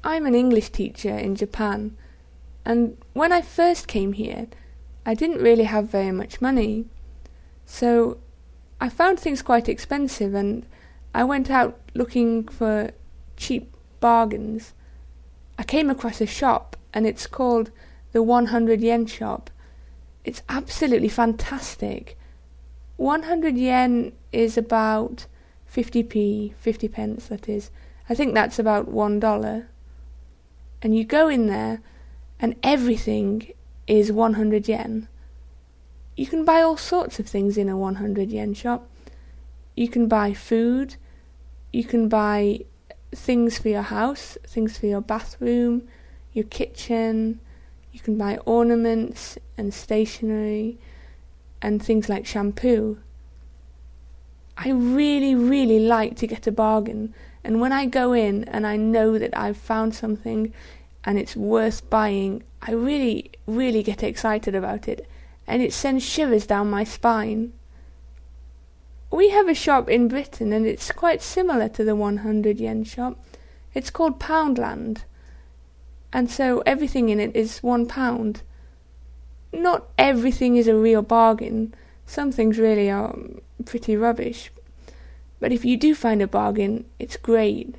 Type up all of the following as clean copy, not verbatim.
I'm an English teacher in Japan, and when I first came here, I didn't really have very much money. So I found things quite expensive, and I went out looking for cheap bargains. I came across a shop, and it's called the 100 yen shop. It's absolutely fantastic. 100 yen is about 50 pence, that is. I think that's about $1. And you go in there, and everything is 100 yen. You can buy all sorts of things in a 100 yen shop. You can buy food, you can buy things for your house, things for your bathroom, your kitchen, you can buy ornaments and stationery and things like shampoo. I really, really like to get a bargain, and when I go in and I know that I've found something and it's worth buying, I really, really get excited about it, and it sends shivers down my spine. We have a shop in Britain, and it's quite similar to the 100 yen shop. It's called Poundland, and so everything in it is £1. Not everything is a real bargain. Some things really are pretty rubbish. But if you do find a bargain, it's great.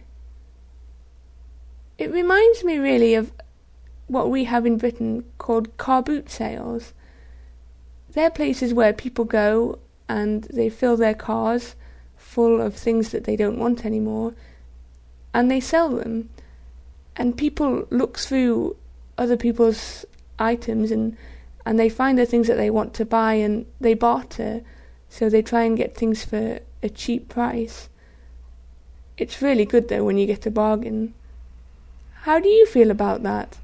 It reminds me really of what we have in Britain called car boot sales. They're places where people go and they fill their cars full of things that they don't want anymore, and they sell them. And people look through other people's items and they find the things that they want to buy, and they barter, so they try and get things for a cheap price. It's really good though when you get a bargain. How do you feel about that?